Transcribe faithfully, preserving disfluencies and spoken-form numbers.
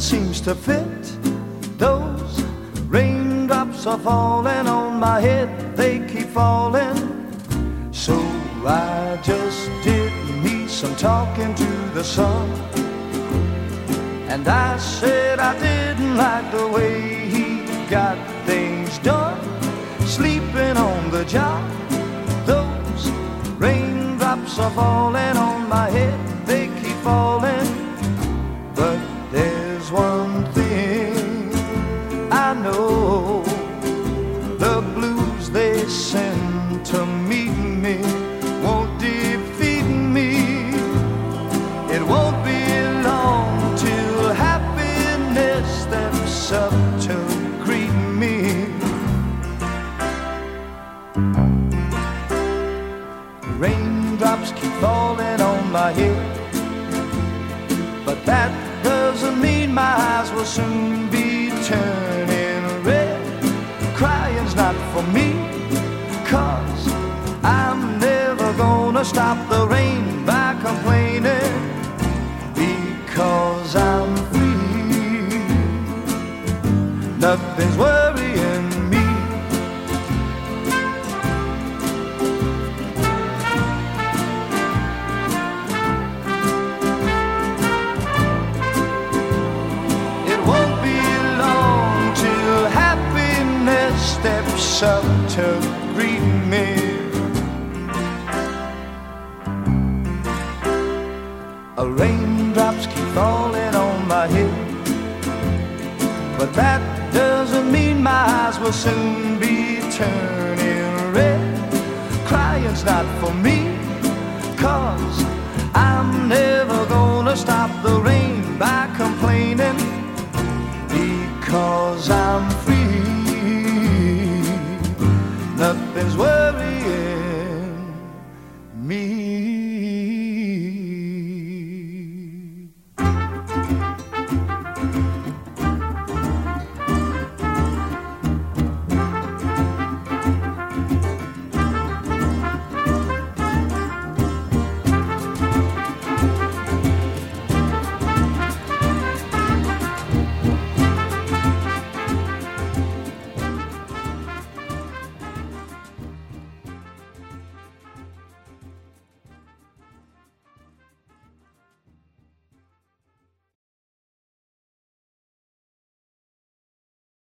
seems to fit. Those raindrops are falling on my head, they keep falling. So I just did me some talking to the sun, and I said I didn't like the way he got things done, sleeping on the job. Those raindrops are falling on my head, they keep falling. But there's one thing I know, the blues they send to meet me won't defeat me. It won't be long till happiness steps up to greet me. Raindrops keep falling on my head, but that doesn't mean my eyes will soon be turning red. Crying's not for me, 'cause I'm never gonna stop the rain by complaining, because I'm free. Nothing's worrying me. It won't be long till happiness steps up to greet me. Raindrops keep falling on my head, but that doesn't mean my eyes will soon be turning red. Crying's not for me, 'cause I'm never gonna stop the rain